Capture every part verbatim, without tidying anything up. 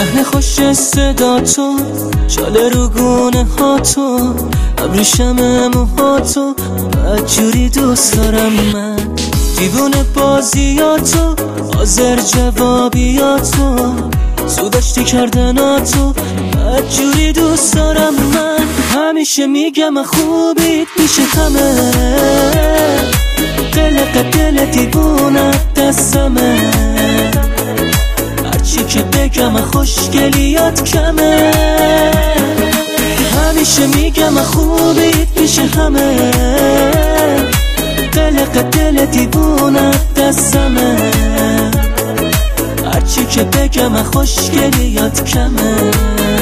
لحن خوش صدا تو، چاله رو گونه ها تو، ابریشم موها تو، بدجوری دوست دارم من. دیوونه بازیاتو، حاضر جوابیاتو، سوداشتی کردناتو، بدجوری دوست دارم من. همیشه میگم خوبیت پیش همه، قلق دل دیوونه دستمه، هرچی که بگم خوشگلیات کمه. همیشه میگم خوبیت پیش همه، قلق دل دیوونه دستمه، هرچی که بگم خوشگلیات کمه.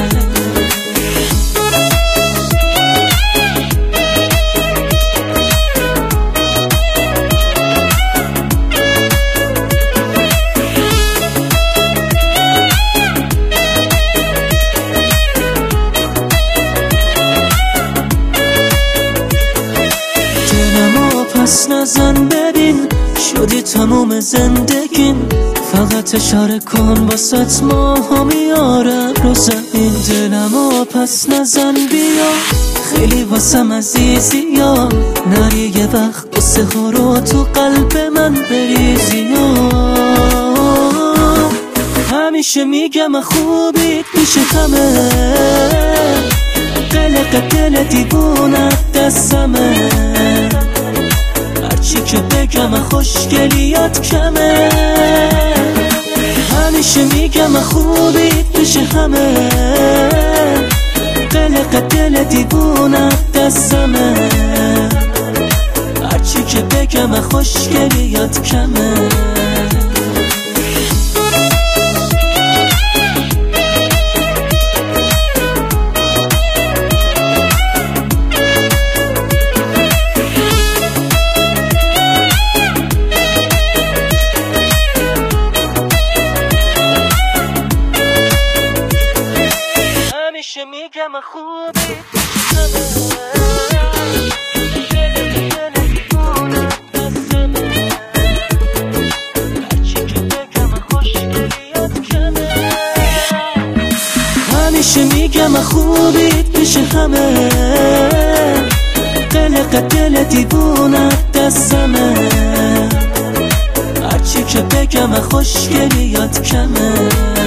پس نزن ببین شدی تموم زندگیم، فقط اشاره کن واسط ماها میارم رو زمین. دلمو پس نزن بیا خیلی واسم عزیزی یا نری یه وقت قصه ها رو تو قلب من بریزی. همیشه میگم خوبیت پیش همه، قلق دل دیوونه دستمه، هرچی که بگم خوشگلیات کمه. همیشه میگم خوبیت پیش همه، قلق دل دیوونه دستمه، هرچی که بگم خوشگلیات کمه. همیشه میگم خوبی همیشه میگم خوبیت پیش همه، قلق دل دیوونه دستمه، هرچی که بگم خوشگلیات کمه.